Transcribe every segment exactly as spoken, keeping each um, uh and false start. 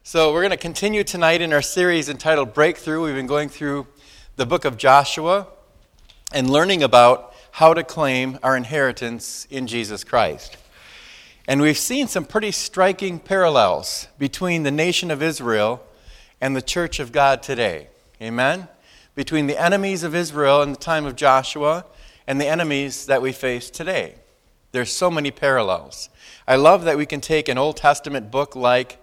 So we're going to continue tonight in our series entitled Breakthrough. We've been going through the book of Joshua and learning about how to claim our inheritance in Jesus Christ. And we've seen some pretty striking parallels between the nation of Israel and the church of God today. Amen? Between the enemies of Israel in the time of Joshua and the enemies that we face today. There's so many parallels. I love that we can take an Old Testament book like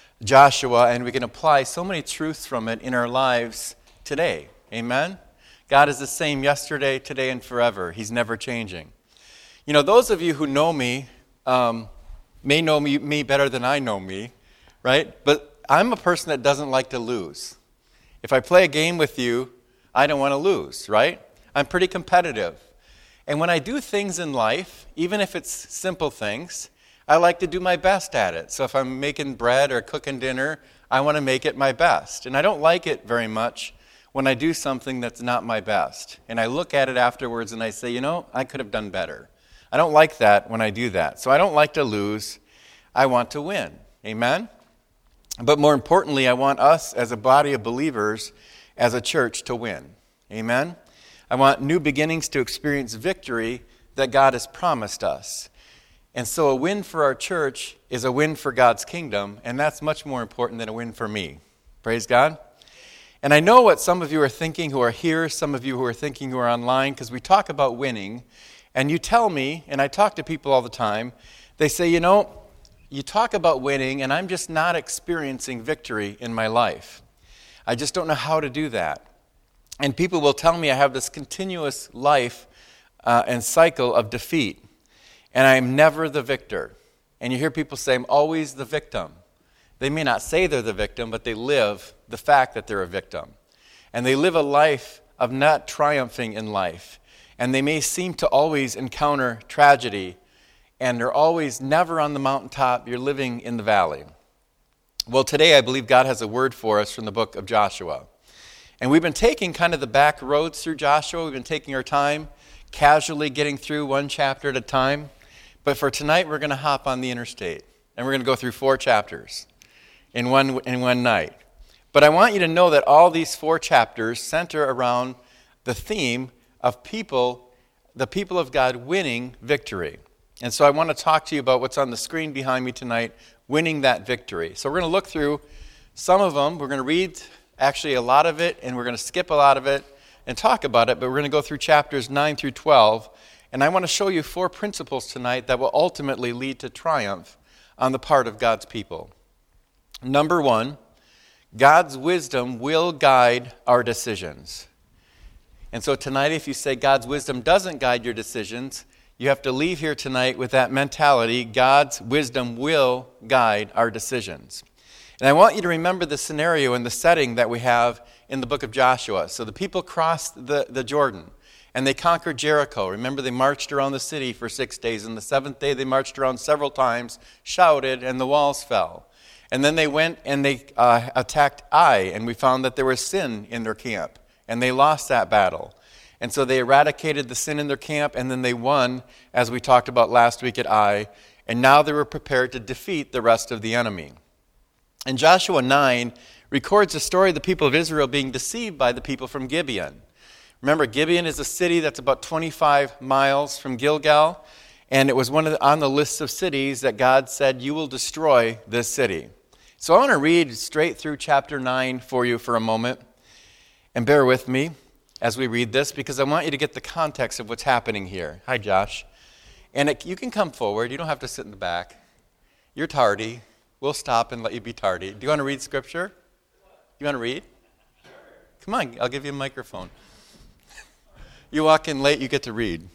Joshua and we can apply so many truths from it in our lives today. Amen? God is the same yesterday, today, and forever. He's never changing. You know, those of you who know me um, may know me, me better than I know me, right? But I'm a person that doesn't like to lose. If I play a game with you, I don't want to lose, right? I'm pretty competitive. And when I do things in life, even if it's simple things, I like to do my best at it. So if I'm making bread or cooking dinner, I want to make it my best. And I don't like it very much when I do something that's not my best. And I look at it afterwards and I say, you know, I could have done better. I don't like that when I do that. So I don't like to lose. I want to win. Amen? But more importantly, I want us as a body of believers, as a church, to win. Amen? I want new beginnings to experience victory that God has promised us. And so a win for our church is a win for God's kingdom, and that's much more important than a win for me. Praise God. And I know what some of you are thinking who are here, some of you who are thinking who are online, because we talk about winning, and you tell me, and I talk to people all the time, they say, you know, you talk about winning, and I'm just not experiencing victory in my life. I just don't know how to do that. And people will tell me I have this continuous life uh, and cycle of defeat. And I'm never the victor. And you hear people say, I'm always the victim. They may not say they're the victim, but they live the fact that they're a victim. And they live a life of not triumphing in life. And they may seem to always encounter tragedy. And they're always never on the mountaintop. You're living in the valley. Well, today I believe God has a word for us from the book of Joshua. And we've been taking kind of the back roads through Joshua. We've been taking our time, casually getting through one chapter at a time. But for tonight, we're going to hop on the interstate, and we're going to go through four chapters in one in one night. But I want you to know that all these four chapters center around the theme of people, the people of God winning victory. And so I want to talk to you about what's on the screen behind me tonight, winning that victory. So we're going to look through some of them. We're going to read actually a lot of it, and we're going to skip a lot of it and talk about it. But we're going to go through chapters nine through twelve. And I want to show you four principles tonight that will ultimately lead to triumph on the part of God's people. Number one, God's wisdom will guide our decisions. And so tonight, if you say God's wisdom doesn't guide your decisions, you have to leave here tonight with that mentality. God's wisdom will guide our decisions. And I want you to remember the scenario and the setting that we have in the book of Joshua. So the people crossed the, the Jordan. And they conquered Jericho. Remember, they marched around the city for six days. And the seventh day, they marched around several times, shouted, and the walls fell. And then they went and they uh, attacked Ai, and we found that there was sin in their camp. And they lost that battle. And so they eradicated the sin in their camp, and then they won, as we talked about last week at Ai. And now they were prepared to defeat the rest of the enemy. And Joshua nine records the story of the people of Israel being deceived by the people from Gibeon. Remember, Gibeon is a city that's about twenty-five miles from Gilgal, and it was one of the, on the list of cities that God said, you will destroy this city. So I want to read straight through chapter nine for you for a moment, and bear with me as we read this, because I want you to get the context of what's happening here. Hi, Josh. And it, you can come forward. You don't have to sit in the back. You're tardy. We'll stop and let you be tardy. Do you want to read Scripture? You want to read? Come on, I'll give you a microphone. You walk in late, you get to read.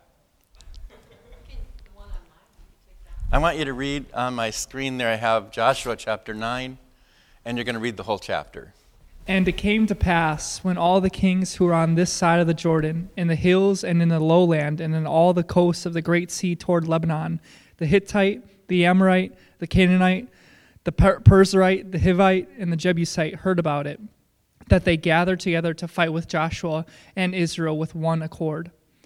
I want you to read on my screen there. I have Joshua chapter nine, and you're going to read the whole chapter. And it came to pass, when all the kings who were on this side of the Jordan, in the hills and in the lowland, and in all the coasts of the great sea toward Lebanon, the Hittite, the Amorite, the Canaanite, the per- Perizzite, the Hivite, and the Jebusite heard about it, that they gathered together to fight with Joshua and Israel with one accord.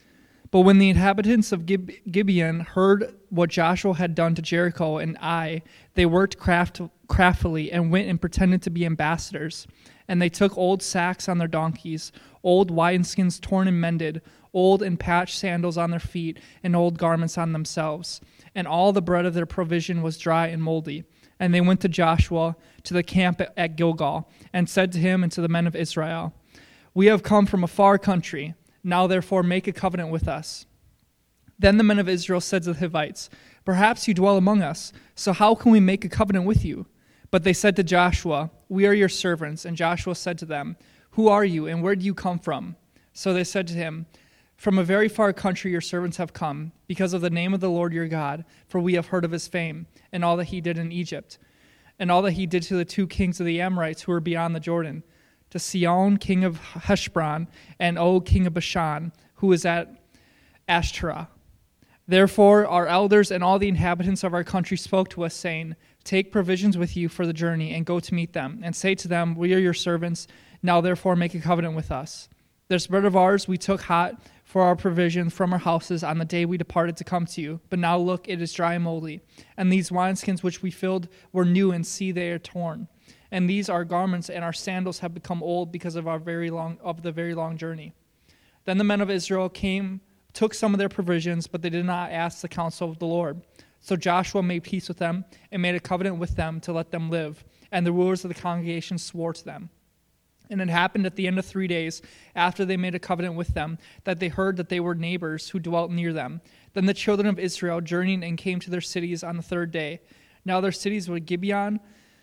But when the inhabitants of Gib- Gibeon heard what Joshua had done to Jericho and Ai, they worked craft- craftily and went and pretended to be ambassadors. And they took old sacks on their donkeys, old wineskins torn and mended, old and patched sandals on their feet, and old garments on themselves. And all the bread of their provision was dry and moldy. And they went to Joshua to the camp at Gilgal, and said to him and to the men of Israel, "We have come from a far country. Now therefore make a covenant with us." Then the men of Israel said to the Hivites, "Perhaps you dwell among us, so how can we make a covenant with you?" But they said to Joshua, "We are your servants." And Joshua said to them, "Who are you, and where do you come from?" So they said to him, "From a very far country your servants have come, because of the name of the Lord your God, for we have heard of his fame, and all that he did in Egypt, and all that he did to the two kings of the Amorites who were beyond the Jordan, to Sihon, king of Heshbon, and Og, king of Bashan, who is at Ashtaroth. Therefore our elders and all the inhabitants of our country spoke to us, saying, Take provisions with you for the journey, and go to meet them, and say to them, We are your servants, now therefore make a covenant with us. This bread of ours we took hot for our provisions from our houses on the day we departed to come to you. But now look, it is dry and moldy. And these wineskins which we filled were new, and see, they are torn. And these our garments and our sandals have become old because of our very long of the very long journey. Then the men of Israel came, took some of their provisions, but they did not ask the counsel of the Lord. So Joshua made peace with them and made a covenant with them to let them live. And the rulers of the congregation swore to them. And it happened at the end of three days, after they made a covenant with them, that they heard that they were neighbors who dwelt near them. Then the children of Israel journeyed and came to their cities on the third day. Now their cities were Gibeon,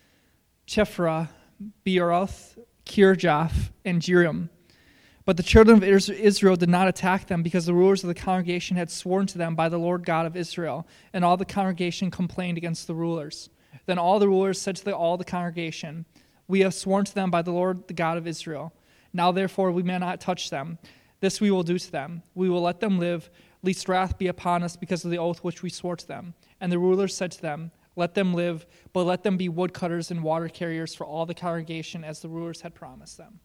Chephra, Beeroth, Kirjath, and Jearim. But the children of Israel did not attack them, because the rulers of the congregation had sworn to them by the Lord God of Israel, and all the congregation complained against the rulers. Then all the rulers said to the, all the congregation, We have sworn to them by the Lord the God of Israel. Now therefore we may not touch them. This we will do to them. We will let them live, lest wrath be upon us because of the oath which we swore to them. And the rulers said to them, Let them live, but let them be woodcutters and water carriers for all the congregation, as the rulers had promised them.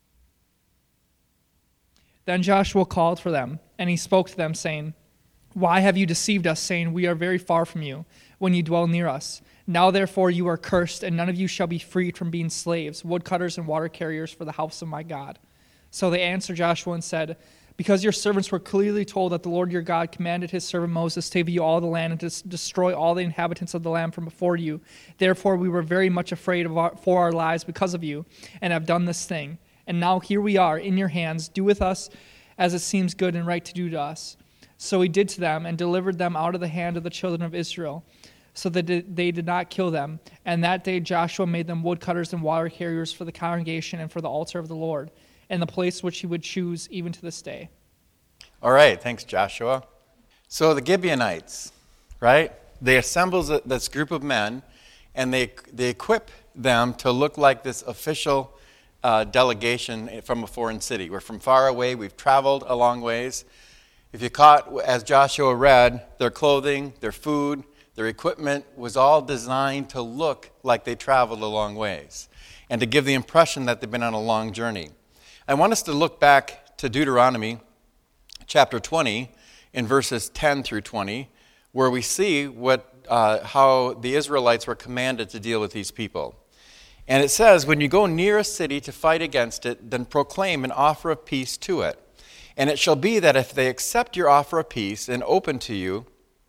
Then Joshua called for them, and he spoke to them, saying, Why have you deceived us, saying, We are very far from you, when you dwell near us? Now therefore you are cursed, and none of you shall be freed from being slaves, woodcutters and water carriers for the house of my God. So they answered Joshua and said, Because your servants were clearly told that the Lord your God commanded his servant Moses to give you all the land and to destroy all the inhabitants of the land from before you, therefore we were very much afraid of our, for our lives because of you, and have done this thing. And now here we are in your hands. Do with us as it seems good and right to do to us. So he did to them, and delivered them out of the hand of the children of Israel, so that they did not kill them. And that day Joshua made them woodcutters and water carriers for the congregation and for the altar of the Lord, and the place which he would choose even to this day. All right, thanks, Joshua. So the Gibeonites, right? They assemble this group of men, and they they equip them to look like this official uh, delegation from a foreign city. We're from far away. We've traveled a long ways. If you caught, as Joshua read, their clothing, their food, their equipment was all designed to look like they traveled a long ways and to give the impression that they've been on a long journey. I want us to look back to Deuteronomy chapter twenty in verses ten through twenty, where we see what uh, how the Israelites were commanded to deal with these people. And it says, When you go near a city to fight against it, then proclaim an offer of peace to it. And it shall be that if they accept your offer of peace and open to you,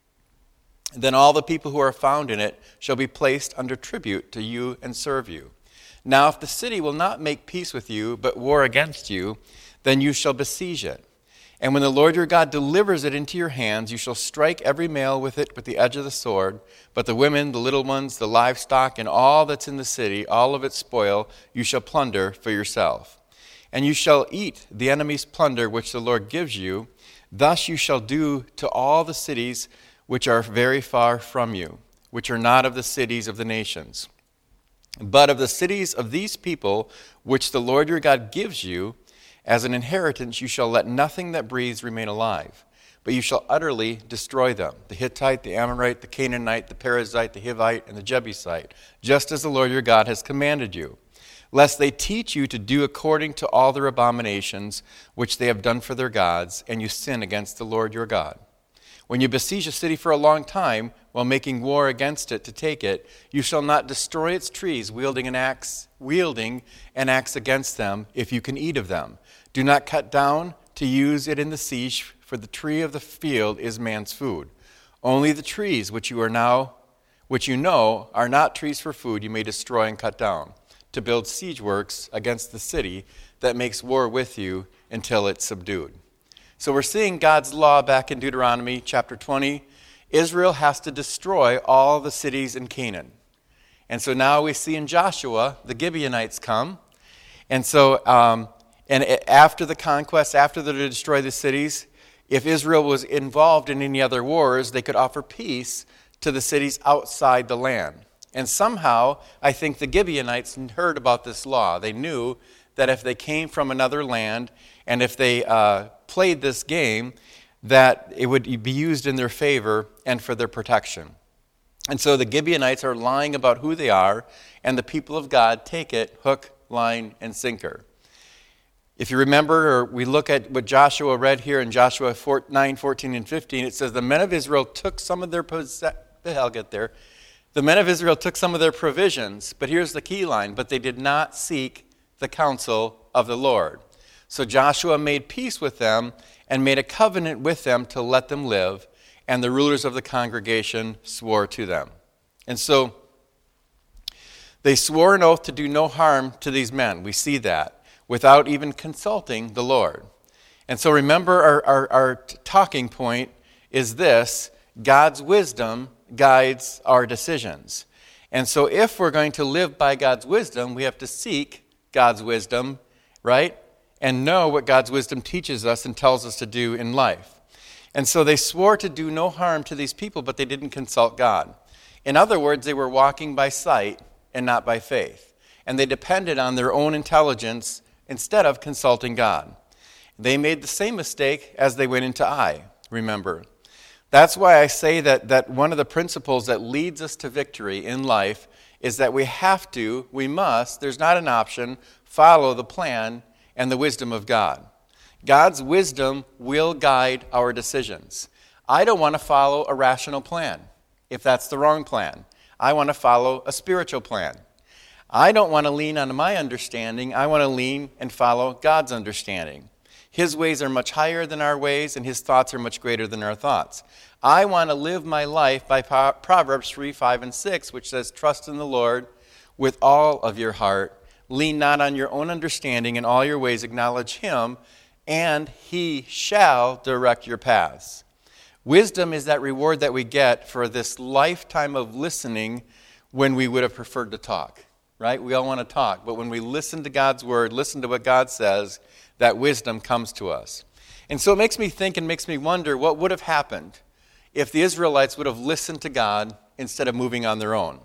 then all the people who are found in it shall be placed under tribute to you and serve you. Now if the city will not make peace with you, but war against you, then you shall besiege it. And when the Lord your God delivers it into your hands, you shall strike every male with it with the edge of the sword. But the women, the little ones, the livestock, and all that's in the city, all of its spoil, you shall plunder for yourself. And you shall eat the enemy's plunder which the Lord gives you. Thus you shall do to all the cities which are very far from you, which are not of the cities of the nations. But of the cities of these people, which the Lord your God gives you, as an inheritance you shall let nothing that breathes remain alive, but you shall utterly destroy them, the Hittite, the Amorite, the Canaanite, the Perizzite, the Hivite, and the Jebusite, just as the Lord your God has commanded you. lest they teach you to do according to all their abominations which they have done for their gods, and you sin against the Lord your God. When you besiege a city for a long time, while making war against it to take it, you shall not destroy its trees, wielding an axe, wielding an axe against them, if you can eat of them. Do not cut down to use it in the siege, for the tree of the field is man's food. Only the trees which you are now, which you know are not trees for food, you may destroy and cut down, to build siege works against the city that makes war with you until it's subdued. So we're seeing God's law back in Deuteronomy chapter twenty. Israel has to destroy all the cities in Canaan. And so now we see in Joshua, the Gibeonites come. And so um, and after the conquest, after they destroy the cities, if Israel was involved in any other wars, they could offer peace to the cities outside the land. And somehow, I think the Gibeonites heard about this law. They knew that if they came from another land and if they uh, played this game, that it would be used in their favor and for their protection. And so the Gibeonites are lying about who they are, and the people of God take it hook, line, and sinker. If you remember, or we look at what Joshua read here in Joshua nine, fourteen, and fifteen, it says, the men of Israel took some of their possessions. I'll get there. The men of Israel took some of their provisions, but here's the key line, but they did not seek the counsel of the Lord. So Joshua made peace with them and made a covenant with them to let them live, and the rulers of the congregation swore to them. And so they swore an oath to do no harm to these men. We see that, without even consulting the Lord. And so remember, our, our, our talking point is this: God's wisdom guides our decisions. And so if we're going to live by God's wisdom, we have to seek God's wisdom, right? And know what God's wisdom teaches us and tells us to do in life. And so they swore to do no harm to these people, but they didn't consult God. In other words, they were walking by sight and not by faith. And they depended on their own intelligence instead of consulting God. They made the same mistake as they went into Ai, remember. That's why I say that, that one of the principles that leads us to victory in life is that we have to, we must, there's not an option, follow the plan and the wisdom of God. God's wisdom will guide our decisions. I don't want to follow a rational plan if that's the wrong plan. I want to follow a spiritual plan. I don't want to lean on my understanding. I want to lean and follow God's understanding. His ways are much higher than our ways, and his thoughts are much greater than our thoughts. I want to live my life by Proverbs three, five, and six, which says, trust in the Lord with all of your heart. Lean not on your own understanding. In all your ways acknowledge him, and he shall direct your paths. Wisdom is that reward that we get for this lifetime of listening when we would have preferred to talk, right? We all want to talk, but when we listen to God's word, listen to what God says, that wisdom comes to us. And so it makes me think and makes me wonder what would have happened if the Israelites would have listened to God instead of moving on their own.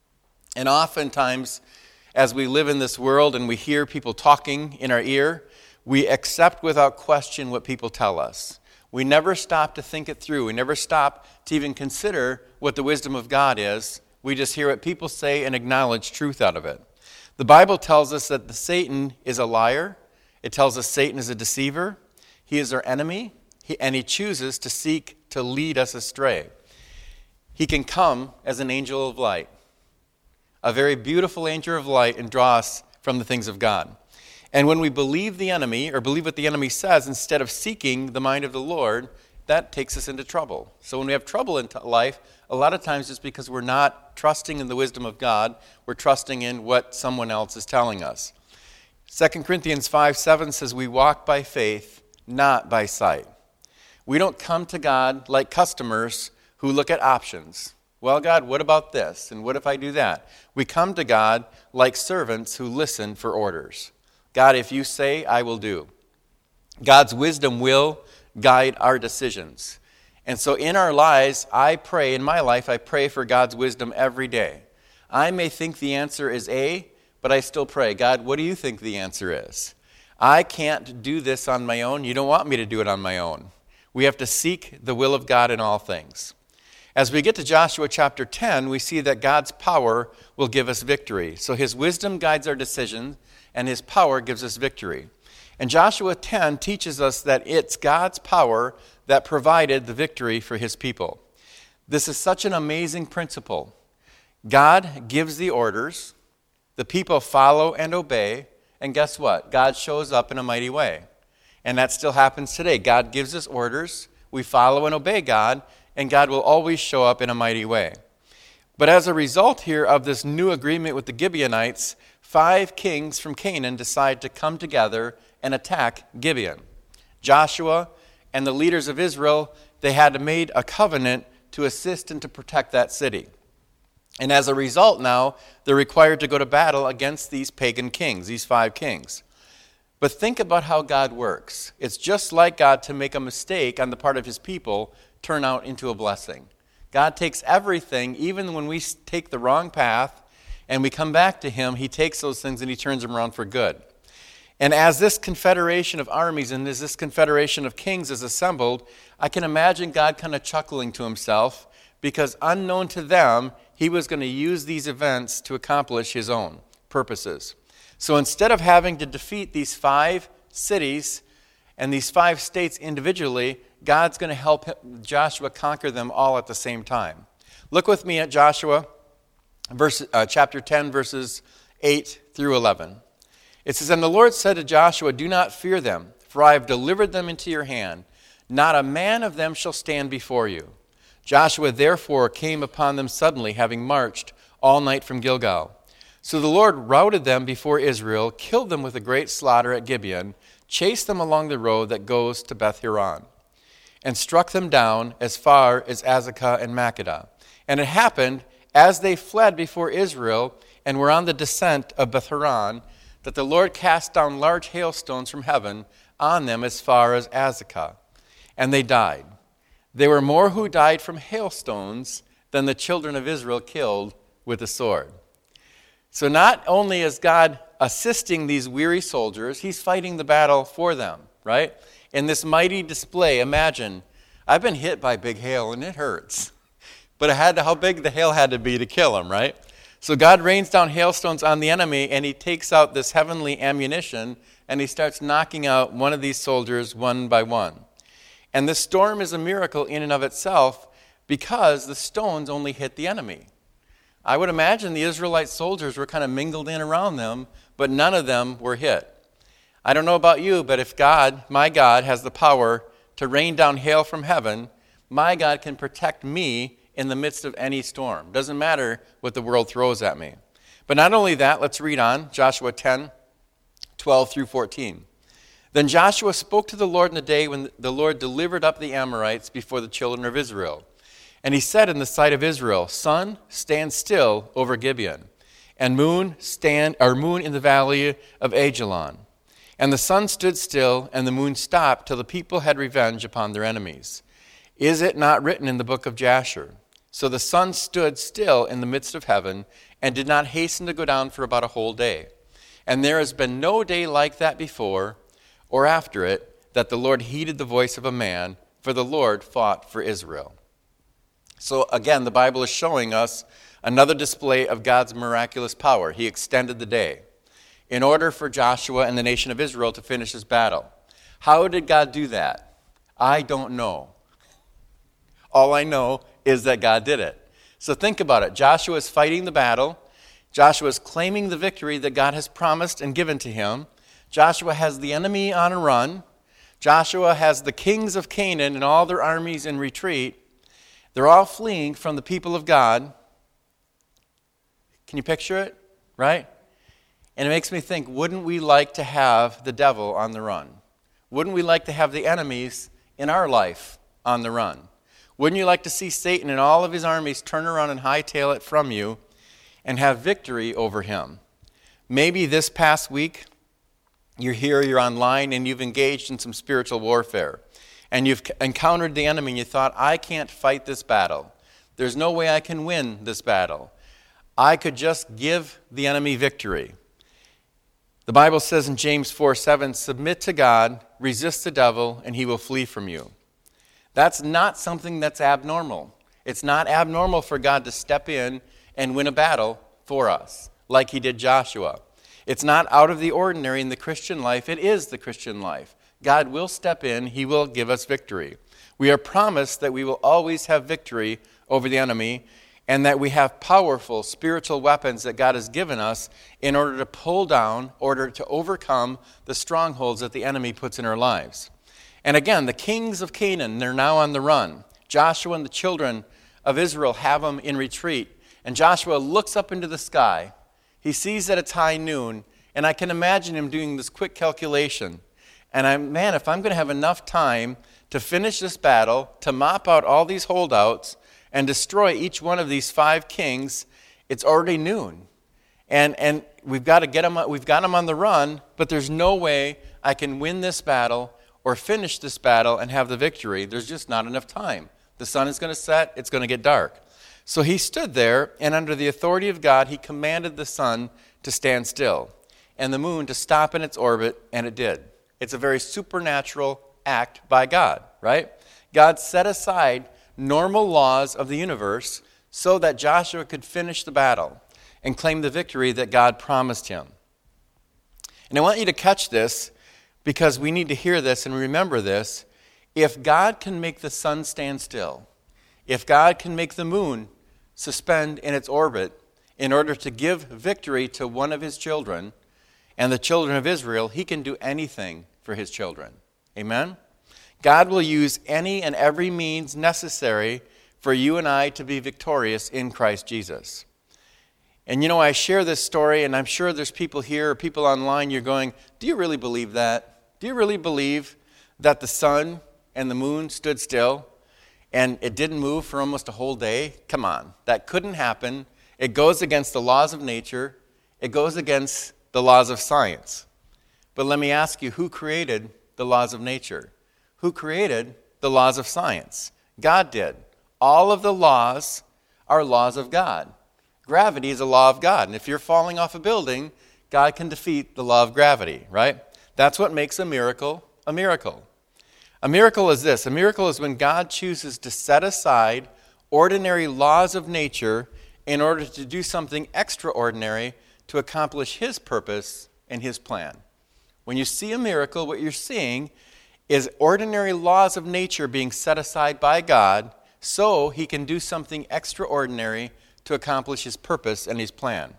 And oftentimes, as we live in this world and we hear people talking in our ear, we accept without question what people tell us. We never stop to think it through. We never stop to even consider what the wisdom of God is. We just hear what people say and acknowledge truth out of it. The Bible tells us that the Satan is a liar. It tells us Satan is a deceiver. He is our enemy, he, and he chooses to seek to lead us astray. He can come as an angel of light, a very beautiful angel of light, and draw us from the things of God. And when we believe the enemy, or believe what the enemy says, instead of seeking the mind of the Lord, that takes us into trouble. So when we have trouble in life, a lot of times it's because we're not trusting in the wisdom of God. We're trusting in what someone else is telling us. Second Corinthians five seven says, we walk by faith, not by sight. We don't come to God like customers who look at options. Well, God, what about this? And what if I do that? We come to God like servants who listen for orders. God, if you say, I will do. God's wisdom will guide our decisions. And so in our lives, I pray, in my life, I pray for God's wisdom every day. I may think the answer is A, but I still pray, God, what do you think the answer is? I can't do this on my own. You don't want me to do it on my own. We have to seek the will of God in all things. As we get to Joshua chapter ten, we see that God's power will give us victory. So his wisdom guides our decisions, and his power gives us victory. And Joshua ten teaches us that it's God's power that provided the victory for his people. This is such an amazing principle. God gives the orders, the people follow and obey, and guess what? God shows up in a mighty way. And that still happens today. God gives us orders, we follow and obey God, and God will always show up in a mighty way. But as a result here of this new agreement with the Gibeonites, five kings from Canaan decide to come together and attack Gibeon. Joshua and the leaders of Israel, they had made a covenant to assist and to protect that city. And as a result now, they're required to go to battle against these pagan kings, these five kings. But think about how God works. It's just like God to make a mistake on the part of his people turn out into a blessing. God takes everything, even when we take the wrong path and we come back to him, he takes those things and he turns them around for good. And as this confederation of armies and as this confederation of kings is assembled, I can imagine God kind of chuckling to himself because unknown to them, he was going to use these events to accomplish his own purposes. So instead of having to defeat these five cities and these five states individually, God's going to help Joshua conquer them all at the same time. Look with me at Joshua verse, uh, chapter ten, verses eight through eleven. It says, "And the Lord said to Joshua, do not fear them, for I have delivered them into your hand. Not a man of them shall stand before you. Joshua therefore came upon them suddenly, having marched all night from Gilgal. So the Lord routed them before Israel, killed them with a great slaughter at Gibeon, chased them along the road that goes to Beth-horon, and struck them down as far as Azekah and Makkedah. And it happened, as they fled before Israel and were on the descent of Beth-horon, that the Lord cast down large hailstones from heaven on them as far as Azekah, and they died. There were more who died from hailstones than the children of Israel killed with the sword." So not only is God assisting these weary soldiers, he's fighting the battle for them, right? In this mighty display, imagine, I've been hit by big hail and it hurts. But it had to, how big the hail had to be to kill him, right? So God rains down hailstones on the enemy and he takes out this heavenly ammunition and he starts knocking out one of these soldiers one by one. And the storm is a miracle in and of itself because the stones only hit the enemy. I would imagine the Israelite soldiers were kind of mingled in around them, but none of them were hit. I don't know about you, but if God, my God, has the power to rain down hail from heaven, my God can protect me in the midst of any storm. Doesn't matter what the world throws at me. But not only that, let's read on, Joshua ten, twelve through fourteen. "Then Joshua spoke to the Lord in the day when the Lord delivered up the Amorites before the children of Israel. And he said in the sight of Israel, Sun, stand still over Gibeon, and moon, stand, or moon in the valley of Ajalon. And the sun stood still, and the moon stopped, till the people had revenge upon their enemies. Is it not written in the book of Jasher? So the sun stood still in the midst of heaven, and did not hasten to go down for about a whole day. And there has been no day like that before, or after it, that the Lord heeded the voice of a man, for the Lord fought for Israel." So again, the Bible is showing us another display of God's miraculous power. He extended the day in order for Joshua and the nation of Israel to finish his battle. How did God do that? I don't know. All I know is that God did it. So think about it. Joshua is fighting the battle. Joshua is claiming the victory that God has promised and given to him. Joshua has the enemy on a run. Joshua has the kings of Canaan and all their armies in retreat. They're all fleeing from the people of God. Can you picture it? Right? And it makes me think, wouldn't we like to have the devil on the run? Wouldn't we like to have the enemies in our life on the run? Wouldn't you like to see Satan and all of his armies turn around and hightail it from you and have victory over him? Maybe this past week, you're here, you're online, and you've engaged in some spiritual warfare. And you've encountered the enemy and you thought, I can't fight this battle. There's no way I can win this battle. I could just give the enemy victory. The Bible says in James four seven, submit to God, resist the devil, and he will flee from you. That's not something that's abnormal. It's not abnormal for God to step in and win a battle for us, like he did Joshua. It's not out of the ordinary in the Christian life. It is the Christian life. God will step in. He will give us victory. We are promised that we will always have victory over the enemy, and that we have powerful spiritual weapons that God has given us in order to pull down, in order to overcome the strongholds that the enemy puts in our lives. And again, the kings of Canaan, they're now on the run. Joshua and the children of Israel have them in retreat. And Joshua looks up into the sky. He sees that it's high noon, and I can imagine him doing this quick calculation. And I'm, man, if I'm going to have enough time to finish this battle, to mop out all these holdouts, and destroy each one of these five kings, it's already noon. And and we've got to get them, we've got them on the run, but there's no way I can win this battle or finish this battle and have the victory. There's just not enough time. The sun is going to set, it's going to get dark. So he stood there, and under the authority of God, he commanded the sun to stand still and the moon to stop in its orbit, and it did. It's a very supernatural act by God, right? God set aside normal laws of the universe so that Joshua could finish the battle and claim the victory that God promised him. And I want you to catch this, because we need to hear this and remember this. If God can make the sun stand still, if God can make the moon suspend in its orbit in order to give victory to one of his children and the children of Israel, he can do anything for his children. Amen? God will use any and every means necessary for you and I to be victorious in Christ Jesus. And you know, I share this story, and I'm sure there's people here or people online, you're going, do you really believe that? Do you really believe that the sun and the moon stood still and it didn't move for almost a whole day? Come on, that couldn't happen. It goes against the laws of nature. It goes against the laws of science. But let me ask you, who created the laws of nature? Who created the laws of science? God did. All of the laws are laws of God. Gravity is a law of God. And if you're falling off a building, God can defeat the law of gravity, right? That's what makes a miracle a miracle. A miracle is this. A miracle is when God chooses to set aside ordinary laws of nature in order to do something extraordinary to accomplish his purpose and his plan. When you see a miracle, what you're seeing is ordinary laws of nature being set aside by God so he can do something extraordinary to accomplish his purpose and his plan.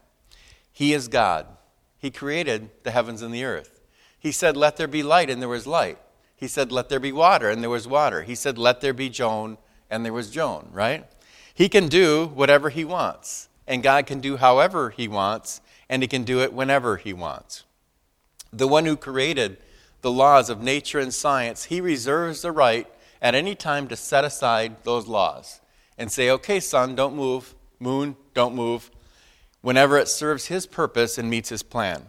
He is God. He created the heavens and the earth. He said, let there be light, and there was light. He said, let there be water, and there was water. He said, let there be Joan, and there was Joan, right? He can do whatever he wants, and God can do however he wants, and he can do it whenever he wants. The one who created the laws of nature and science, he reserves the right at any time to set aside those laws and say, okay, sun, don't move. Moon, don't move. Whenever it serves his purpose and meets his plan.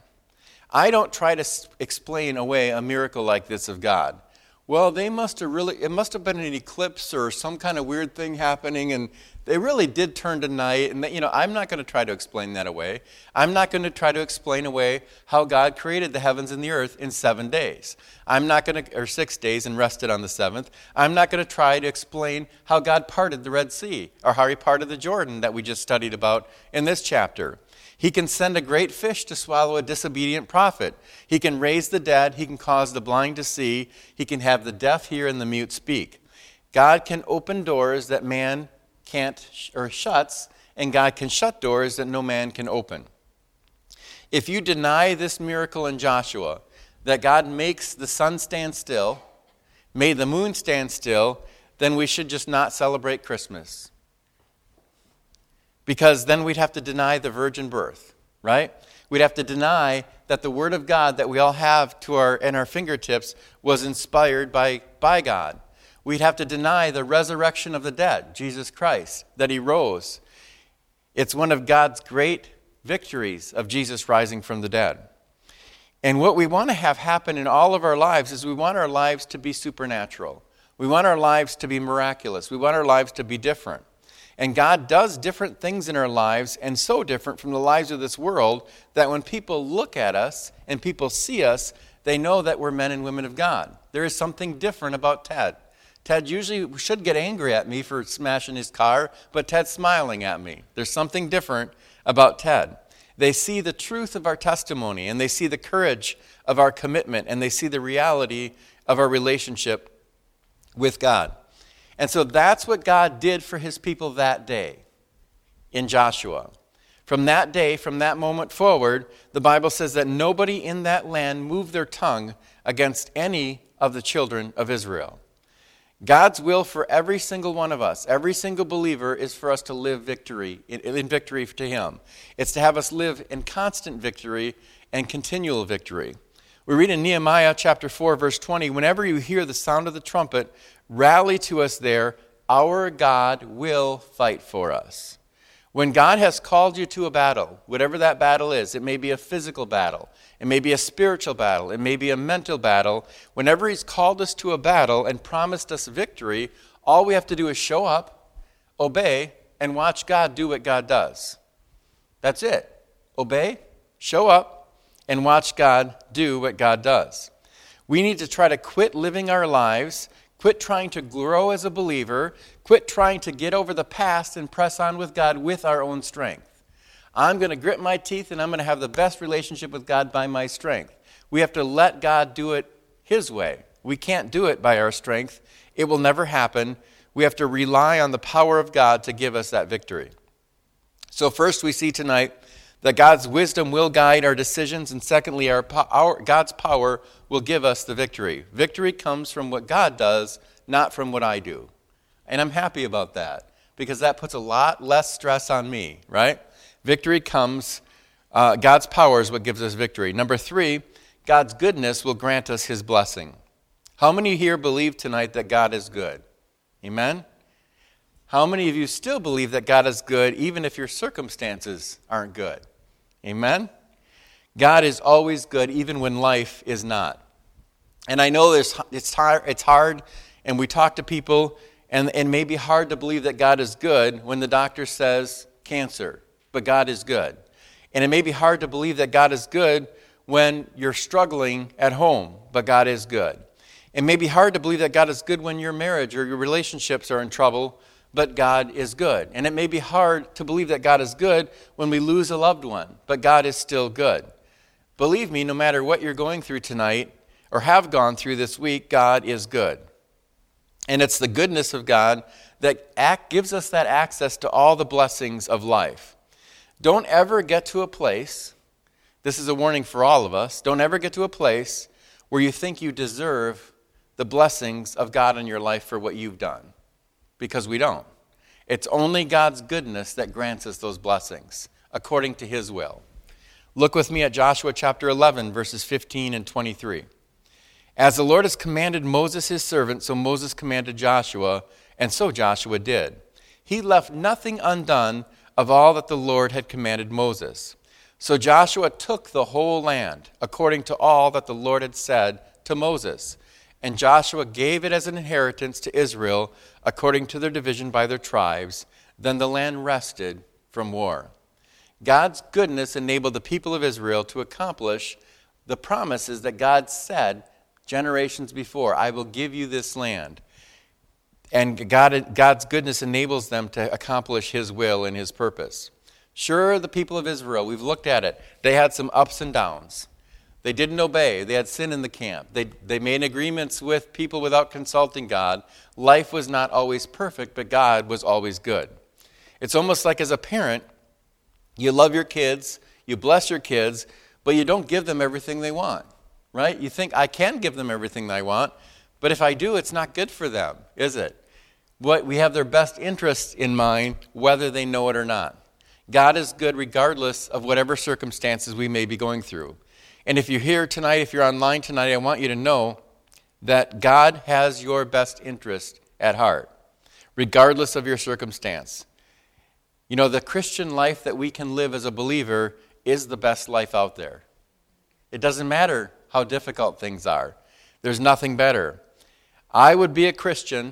I don't try to explain away a miracle like this of God. Well, they must have really, it must have been an eclipse or some kind of weird thing happening, and they really did turn to night. And, you know, I'm not going to try to explain that away. I'm not going to try to explain away how God created the heavens and the earth in seven days. I'm not going to, or six days and rested on the seventh. I'm not going to try to explain how God parted the Red Sea or how he parted the Jordan that we just studied about in this chapter. He can send a great fish to swallow a disobedient prophet. He can raise the dead. He can cause the blind to see. He can have the deaf hear and the mute speak. God can open doors that man can't sh- or shuts, and God can shut doors that no man can open. If you deny this miracle in Joshua, that God makes the sun stand still, made the moon stand still, then we should just not celebrate Christmas. Because then we'd have to deny the virgin birth, right? We'd have to deny that the Word of God that we all have to our in our fingertips was inspired by, by God. We'd have to deny the resurrection of the dead, Jesus Christ, that he rose. It's one of God's great victories of Jesus rising from the dead. And what we want to have happen in all of our lives is we want our lives to be supernatural. We want our lives to be miraculous. We want our lives to be different. And God does different things in our lives, and so different from the lives of this world, that when people look at us and people see us, they know that we're men and women of God. There is something different about Ted. Ted usually should get angry at me for smashing his car, but Ted's smiling at me. There's something different about Ted. They see the truth of our testimony, and they see the courage of our commitment, and they see the reality of our relationship with God. And so that's what God did for his people that day in Joshua. From that day, from that moment forward, the Bible says that nobody in that land moved their tongue against any of the children of Israel. God's will for every single one of us, every single believer, is for us to live victory, in, in victory to him. It's to have us live in constant victory and continual victory. We read in Nehemiah chapter four, verse twenty, whenever you hear the sound of the trumpet, rally to us there, our God will fight for us. When God has called you to a battle, whatever that battle is, it may be a physical battle, it may be a spiritual battle, it may be a mental battle. Whenever he's called us to a battle and promised us victory, all we have to do is show up, obey, and watch God do what God does. That's it. Obey, show up, and watch God do what God does. We need to try to quit living our lives, quit trying to grow as a believer, quit trying to get over the past and press on with God with our own strength. I'm going to grit my teeth and I'm going to have the best relationship with God by my strength. We have to let God do it his way. We can't do it by our strength. It will never happen. We have to rely on the power of God to give us that victory. So first we see tonight that God's wisdom will guide our decisions, and secondly, our, our God's power will give us the victory. Victory comes from what God does, not from what I do. And I'm happy about that, because that puts a lot less stress on me, right? Victory comes, uh, God's power is what gives us victory. Number three, God's goodness will grant us his blessing. How many here believe tonight that God is good? Amen? How many of you still believe that God is good even if your circumstances aren't good? Amen? God is always good even when life is not. And I know there's, it's hard, it's hard, and we talk to people, and it may be hard to believe that God is good when the doctor says cancer, but God is good. And it may be hard to believe that God is good when you're struggling at home, but God is good. It may be hard to believe that God is good when your marriage or your relationships are in trouble, but God is good. And it may be hard to believe that God is good when we lose a loved one, but God is still good. Believe me, no matter what you're going through tonight or have gone through this week, God is good. And it's the goodness of God that act, gives us that access to all the blessings of life. Don't ever get to a place, this is a warning for all of us, don't ever get to a place where you think you deserve the blessings of God in your life for what you've done. Because we don't. It's only God's goodness that grants us those blessings, according to his will. Look with me at Joshua chapter eleven, verses fifteen and twenty-three. As the Lord has commanded Moses his servant, so Moses commanded Joshua, and so Joshua did. He left nothing undone of all that the Lord had commanded Moses. So Joshua took the whole land, according to all that the Lord had said to Moses. And Joshua gave it as an inheritance to Israel, according to their division by their tribes. Then the land rested from war. God's goodness enabled the people of Israel to accomplish the promises that God said generations before. I will give you this land. And God, God's goodness enables them to accomplish his will and his purpose. Sure, the people of Israel, we've looked at it, they had some ups and downs. They didn't obey. They had sin in the camp. They, they made agreements with people without consulting God. Life was not always perfect, but God was always good. It's almost like as a parent, you love your kids, you bless your kids, but you don't give them everything they want, right? You think, I can give them everything they want, but if I do, it's not good for them, is it? What, we have their best interests in mind, whether they know it or not. God is good regardless of whatever circumstances we may be going through. And if you're here tonight, if you're online tonight, I want you to know that God has your best interest at heart, regardless of your circumstance. You know, the Christian life that we can live as a believer is the best life out there. It doesn't matter how difficult things are. There's nothing better. I would be a Christian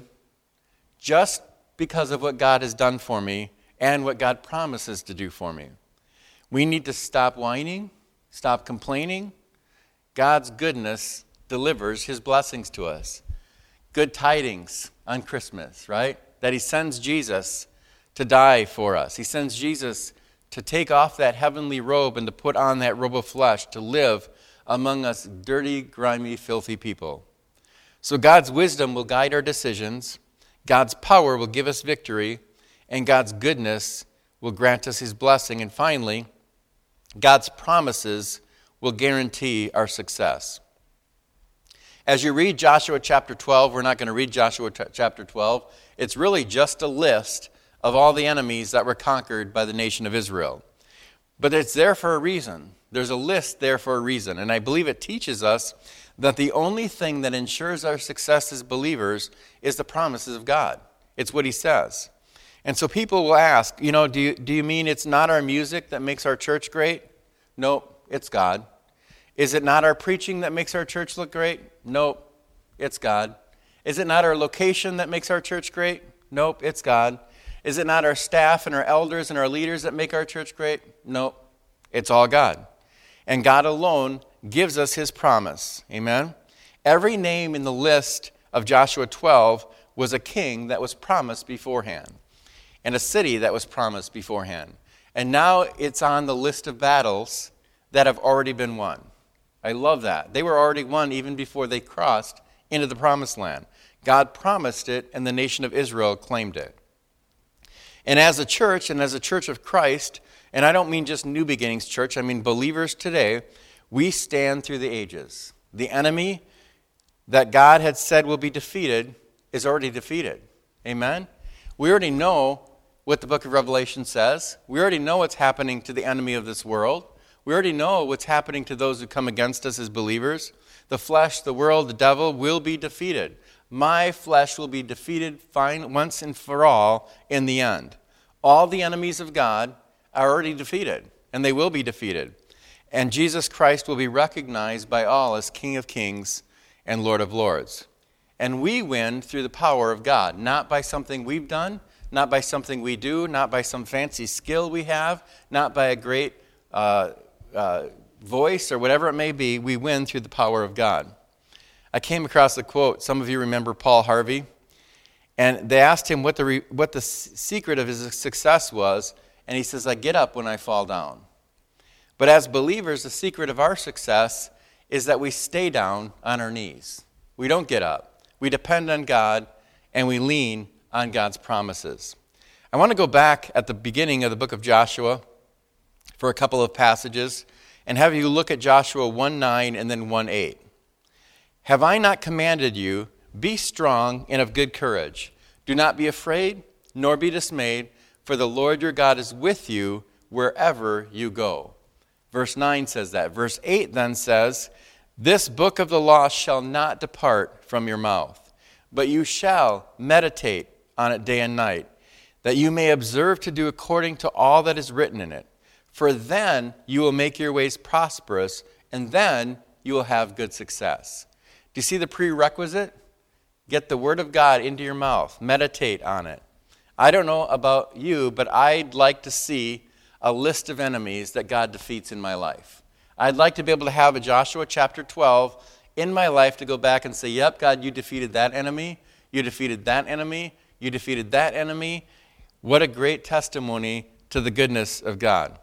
just because of what God has done for me and what God promises to do for me. We need to stop whining. Stop complaining. God's goodness delivers his blessings to us. good tidings on Christmas, right? That he sends Jesus to die for us. He sends Jesus to take off that heavenly robe and to put on that robe of flesh to live among us dirty, grimy, filthy people. So God's wisdom will guide our decisions, God's power will give us victory, and God's goodness will grant us his blessing. And finally, God's promises will guarantee our success. As you read Joshua chapter twelve, we're not going to read Joshua t- chapter twelve. It's really just a list of all the enemies that were conquered by the nation of Israel. But it's there for a reason. There's a list there for a reason. And I believe it teaches us that the only thing that ensures our success as believers is the promises of God. It's what he says. And so people will ask, you know, do you, do you mean it's not our music that makes our church great? Nope, it's God. Is it not our preaching that makes our church look great? Nope, it's God. Is it not our location that makes our church great? Nope, it's God. Is it not our staff and our elders and our leaders that make our church great? Nope, it's all God. And God alone gives us his promise. Amen? Every name in the list of Joshua twelve was a king that was promised beforehand, and a city that was promised beforehand. And now it's on the list of battles that have already been won. I love that. They were already won even before they crossed into the promised land. God promised it, and the nation of Israel claimed it. And as a church, and as a church of Christ, and I don't mean just New Beginnings Church, I mean believers today, we stand through the ages. The enemy that God had said will be defeated is already defeated. Amen? We already know what the book of Revelation says. We already know what's happening to the enemy of this world. We already know what's happening to those who come against us as believers. The flesh, the world, the devil will be defeated. My flesh will be defeated fine once and for all in the end. All the enemies of God are already defeated, and they will be defeated. And Jesus Christ will be recognized by all as King of Kings and Lord of Lords. And we win through the power of God, not by something we've done, not by something we do, not by some fancy skill we have, not by a great uh, uh, voice or whatever it may be. We win through the power of God. I came across a quote. Some of you remember Paul Harvey. And they asked him what the re, what the secret of his success was. And he says, I get up when I fall down. But as believers, the secret of our success is that we stay down on our knees. We don't get up. We depend on God, and we lean on God's promises. I want to go back at the beginning of the book of Joshua for a couple of passages and have you look at Joshua one nine and then one eight. Have I not commanded you, be strong and of good courage. Do not be afraid, nor be dismayed, for the Lord your God is with you wherever you go. Verse nine says that. Verse eight then says, this book of the law shall not depart from your mouth, but you shall meditate on it day and night, that you may observe to do according to all that is written in it. For then you will make your ways prosperous, and then you will have good success. Do you see the prerequisite? Get the word of God into your mouth. Meditate on it. I don't know about you, but I'd like to see a list of enemies that God defeats in my life. I'd like to be able to have a Joshua chapter twelve in my life to go back and say, yep, God, you defeated that enemy. You defeated that enemy. You defeated that enemy. What a great testimony to the goodness of God.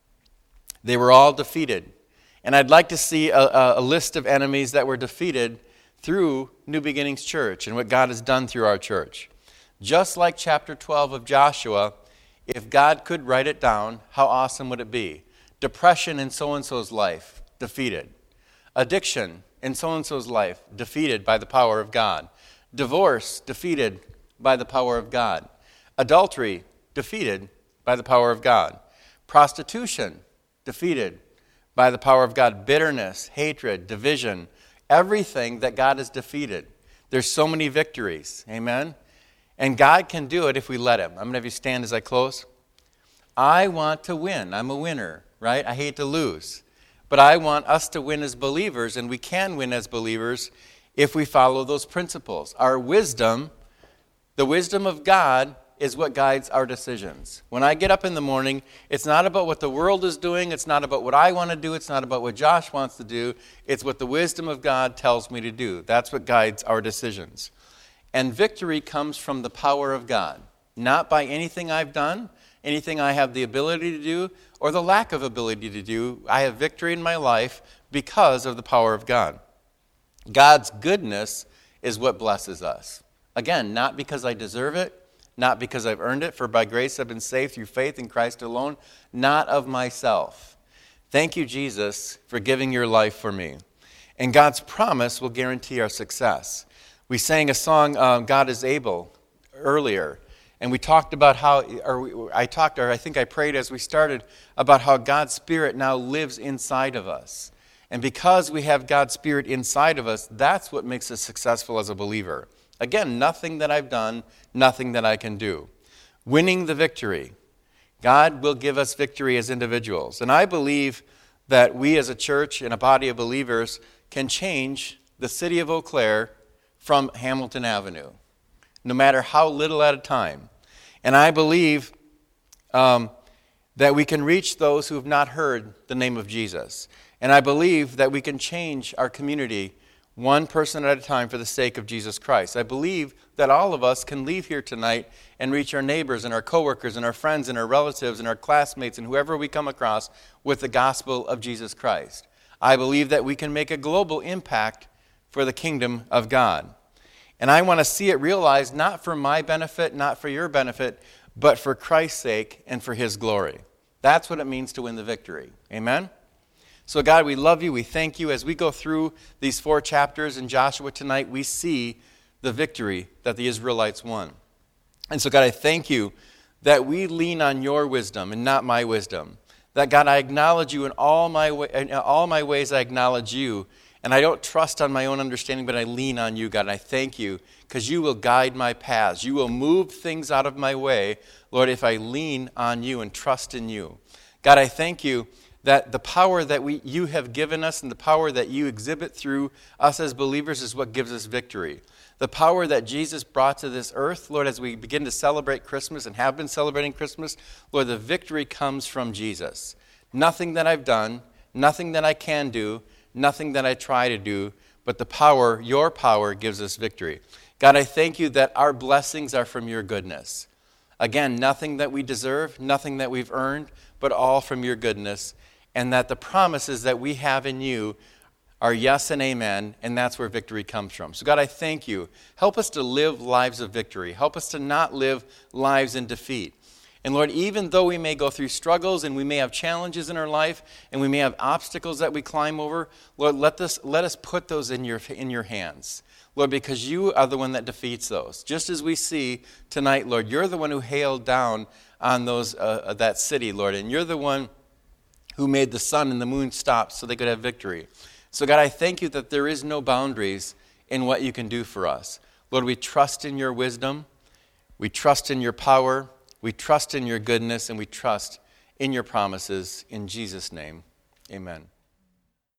They were all defeated. And I'd like to see a, a, a list of enemies that were defeated through New Beginnings Church and what God has done through our church. Just like chapter twelve of Joshua, if God could write it down, how awesome would it be? Depression in so-and-so's life, defeated. Addiction in so-and-so's life, defeated by the power of God. Divorce, defeated by the power of God. Adultery, defeated by the power of God. Prostitution, defeated by the power of God. Bitterness, hatred, division, everything that God has defeated. There's so many victories. Amen? And God can do it if we let him. I'm going to have you stand as I close. I want to win. I'm a winner, right? I hate to lose. But I want us to win as believers, and we can win as believers if we follow those principles. Our wisdom, the wisdom of God, is what guides our decisions. When I get up in the morning, it's not about what the world is doing. It's not about what I want to do. It's not about what Josh wants to do. It's what the wisdom of God tells me to do. That's what guides our decisions. And victory comes from the power of God, not by anything I've done, anything I have the ability to do, or the lack of ability to do. I have victory in my life because of the power of God. God's goodness is what blesses us. Again, not because I deserve it, not because I've earned it, for by grace I've been saved through faith in Christ alone, not of myself. Thank you, Jesus, for giving your life for me. And God's promise will guarantee our success. We sang a song, um, God is Able, earlier, and we talked about how, or we, I talked, or I think I prayed as we started, about how God's Spirit now lives inside of us. And because we have God's Spirit inside of us, that's what makes us successful as a believer. Again, nothing that I've done, nothing that I can do. Winning the victory. God will give us victory as individuals. And I believe that we as a church and a body of believers can change the city of Eau Claire from Hamilton Avenue, no matter how little at a time. And I believe um, that we can reach those who have not heard the name of Jesus. And I believe that we can change our community one person at a time for the sake of Jesus Christ. I believe that all of us can leave here tonight and reach our neighbors and our coworkers and our friends and our relatives and our classmates and whoever we come across with the gospel of Jesus Christ. I believe that we can make a global impact for the kingdom of God. And I want to see it realized not for my benefit, not for your benefit, but for Christ's sake and for his glory. That's what it means to win the victory. Amen? So God, we love you. We thank you. As we go through these four chapters in Joshua tonight, we see the victory that the Israelites won. And so God, I thank you that we lean on your wisdom and not my wisdom. That God, I acknowledge you in all my way, in all my ways I acknowledge you. And I don't trust on my own understanding, but I lean on you, God. And I thank you because you will guide my paths. You will move things out of my way, Lord, if I lean on you and trust in you. God, I thank you that the power that we you have given us and the power that you exhibit through us as believers is what gives us victory. The power that Jesus brought to this earth, Lord, as we begin to celebrate Christmas and have been celebrating Christmas, Lord, the victory comes from Jesus. Nothing that I've done, nothing that I can do, nothing that I try to do, but the power, your power, gives us victory. God, I thank you that our blessings are from your goodness. Again, nothing that we deserve, nothing that we've earned, but all from your goodness. And that the promises that we have in you are yes and amen, and that's where victory comes from. So God, I thank you. Help us to live lives of victory. Help us to not live lives in defeat. And Lord, even though we may go through struggles and we may have challenges in our life and we may have obstacles that we climb over, Lord, let us, let us put those in your, in your hands. Lord, because you are the one that defeats those. Just as we see tonight, Lord, you're the one who hailed down on those uh, that city, Lord, and you're the one who made the sun and the moon stop so they could have victory. So God, I thank you that there is no boundaries in what you can do for us. Lord, we trust in your wisdom. We trust in your power. We trust in your goodness, and we trust in your promises. In Jesus' name, amen.